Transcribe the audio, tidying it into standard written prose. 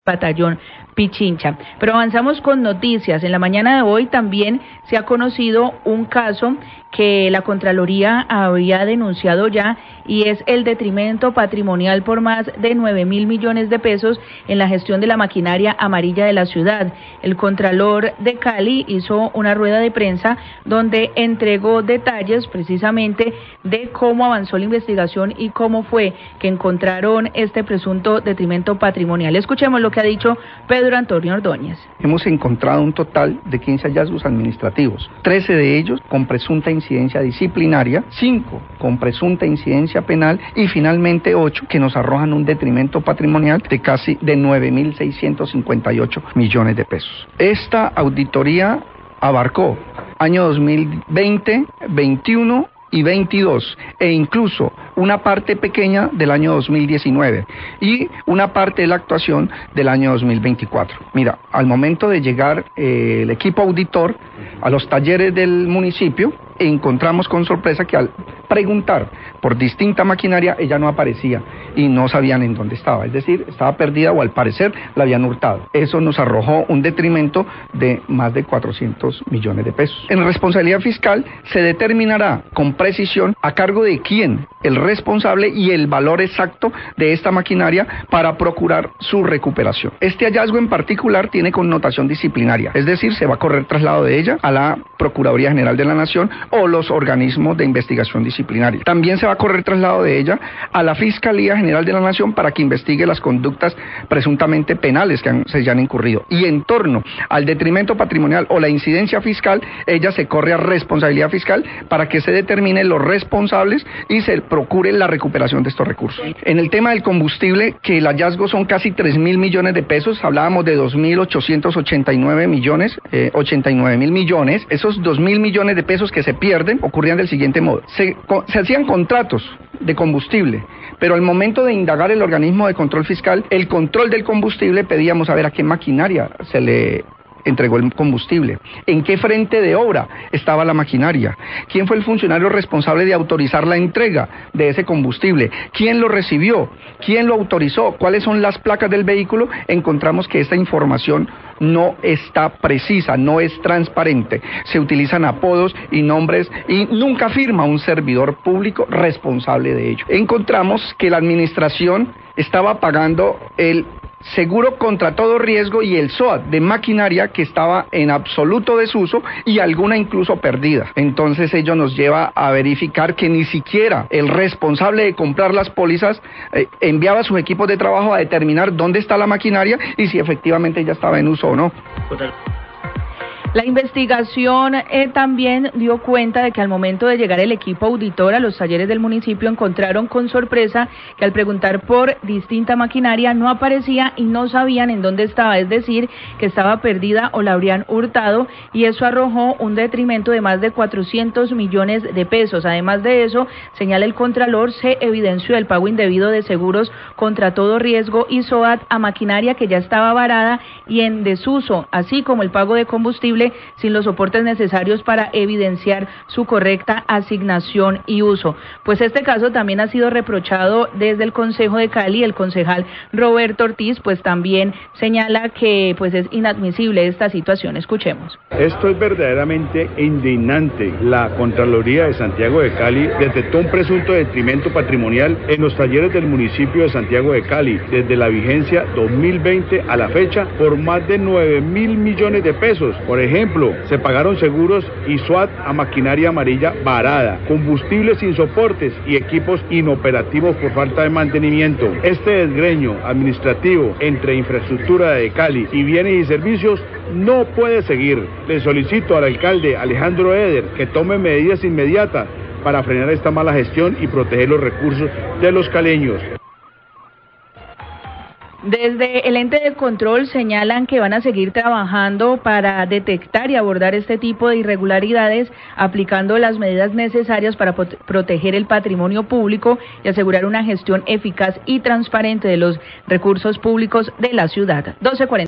Batallón Pichincha. Pero avanzamos con noticias. En la mañana de hoy también se ha conocido un caso que la Contraloría había denunciado ya, y es el detrimento patrimonial por más de 9.000 millones de pesos en la gestión de la maquinaria amarilla de la ciudad. El Contralor de Cali hizo una rueda de prensa donde entregó detalles precisamente de cómo avanzó la investigación y cómo fue que encontraron este presunto detrimento patrimonial. Escuchemos lo que ha dicho Pedro Antonio Ordóñez. Hemos encontrado un total de 15 hallazgos administrativos, 13 de ellos con presunta incidencia disciplinaria, 5 con presunta incidencia penal y finalmente 8 que nos arrojan un detrimento patrimonial de casi de 9.658 millones de pesos. Esta auditoría abarcó año 2020, 21 y 22, e incluso una parte pequeña del año 2019 y una parte de la actuación del año 2024. Mira, al momento de llegar el equipo auditor a los talleres del municipio, encontramos con sorpresa que al preguntar por distinta maquinaria, ella no aparecía y no sabían en dónde estaba, es decir, estaba perdida o al parecer la habían hurtado. Eso nos arrojó un detrimento de más de 400 millones de pesos. En responsabilidad fiscal se determinará con precisión a cargo de quién el responsable y el valor exacto de esta maquinaria para procurar su recuperación. Este hallazgo en particular tiene connotación disciplinaria, es decir, se va a correr traslado de ella a la Procuraduría General de la Nación o los organismos de investigación disciplinaria. También se va a correr traslado de ella a la Fiscalía General de la Nación para que investigue las conductas presuntamente penales que se hayan incurrido. Y en torno al detrimento patrimonial o la incidencia fiscal, ella se corre a responsabilidad fiscal para que se determinen los responsables y se procure la recuperación de estos recursos. En el tema del combustible, que el hallazgo son casi 3.000 millones de pesos, hablábamos de 2.889 millones, 89.000 millones, esos 2.000 millones de pesos que se pierden ocurrían del siguiente modo: se hacían contratos de combustible, pero al momento de indagar el organismo de control fiscal, el control del combustible, pedíamos saber a qué maquinaria se le entregó el combustible, en qué frente de obra estaba la maquinaria, quién fue el funcionario responsable de autorizar la entrega de ese combustible, quién lo recibió, quién lo autorizó, cuáles son las placas del vehículo. Encontramos que esta información no está precisa, no es transparente, se utilizan apodos y nombres y nunca firma un servidor público responsable de ello. Encontramos que la administración estaba pagando el seguro contra todo riesgo y el SOAT de maquinaria que estaba en absoluto desuso y alguna incluso perdida. Entonces ello nos lleva a verificar que ni siquiera el responsable de comprar las pólizas enviaba a sus equipos de trabajo a determinar dónde está la maquinaria y si efectivamente ya estaba en uso o no. La investigación también dio cuenta de que al momento de llegar el equipo auditor a los talleres del municipio, encontraron con sorpresa que al preguntar por distinta maquinaria no aparecía y no sabían en dónde estaba, es decir, que estaba perdida o la habrían hurtado, y eso arrojó un detrimento de más de 400 millones de pesos. Además de eso, señala el Contralor, se evidenció el pago indebido de seguros contra todo riesgo y SOAT a maquinaria que ya estaba varada y en desuso, así como el pago de combustible sin los soportes necesarios para evidenciar su correcta asignación y uso. Pues este caso también ha sido reprochado desde el Consejo de Cali. El concejal Roberto Ortiz pues también señala que pues es inadmisible esta situación. Escuchemos. Esto es verdaderamente indignante. La Contraloría de Santiago de Cali detectó un presunto detrimento patrimonial en los talleres del municipio de Santiago de Cali desde la vigencia 2020 a la fecha por más de 9.000 millones de pesos. Por ejemplo, se pagaron seguros y SOAT a maquinaria amarilla varada, combustibles sin soportes y equipos inoperativos por falta de mantenimiento. Este desgreño administrativo entre infraestructura de Cali y bienes y servicios no puede seguir. Le solicito al alcalde Alejandro Eder que tome medidas inmediatas para frenar esta mala gestión y proteger los recursos de los caleños. Desde el ente de control señalan que van a seguir trabajando para detectar y abordar este tipo de irregularidades, aplicando las medidas necesarias para proteger el patrimonio público y asegurar una gestión eficaz y transparente de los recursos públicos de la ciudad. 12:40.